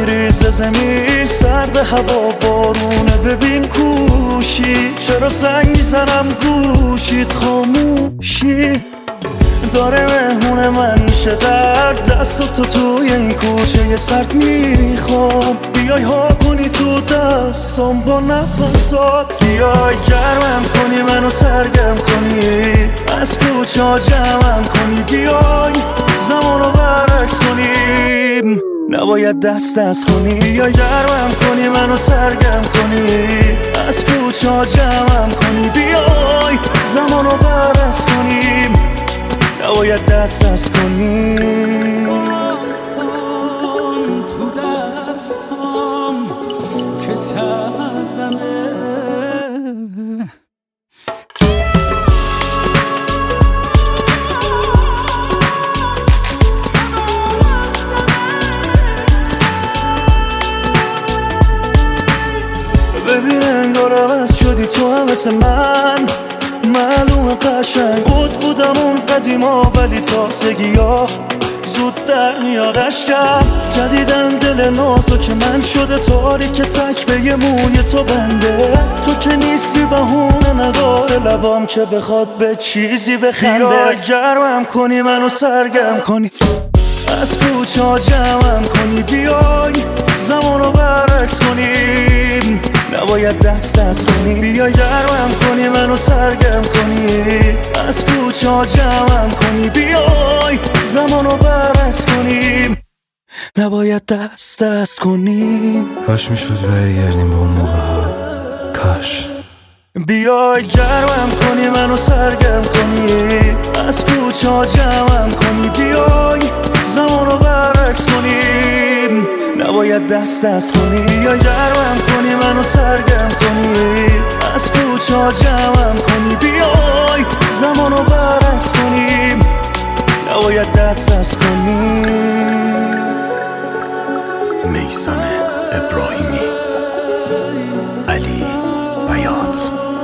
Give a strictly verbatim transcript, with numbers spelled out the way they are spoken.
میریزه زمین، سرد هوا بارونه، ببین کوشی چرا زنگ میزنم گوشید خاموشی داره مهمون من میشه در دست تو توی این کوچه سرد میخوام بیای ها کنی تو دستم با نفسات، بیای گرمم کنی منو سرگرم کنی، از کوچه ها جمعم کنی، بیای زمانو برعکس کنیم، نباید دست دست کنی، بیای گرمم کنی منو سرگرم کنی، از کوچه ها جمعم کنی، بیای زمانو برعکس کنیم، نباید دست دست کنی. تو دستم که سردمه ببین انگار عوض شدی تو هم مثل من، معلوم قشنگ بود بودم اون قدیما، ولی تازگی ها زود در میاد اشکم، جدیدن دل نازو که من شده تاریک تک به یه موی تو بنده، تو که نیستی بهونه نداره لبام که بخواد به چیزی بخنده، بیای گرمم کنی منو سرگرم کنی، از کوچه ها جمعم کنی، بیای زمانو برعکس کنیم، نباید دست دست کنی، بیای گرمم کنی منو سرگرم کنی، از کوچه ها جمعم کنی، بیای زمانو برعکس کنیم، نباید دست دست کنیم. کاش میشد برگردیم به اون موقع ها، کاش. بیای گرمم کنی منو سرگرم کنی، از کوچه ها جمعم کنی، بیای زمانو برعکس کنیم، نباید دست دست کنی، بیای گرمم کنی منو سرگرم کنی، از کوچه ها جمعم کنی، بیای زمانو برعکس کنیم، نباید دست دست کنیم. میثم ابراهیمی، علی بیات.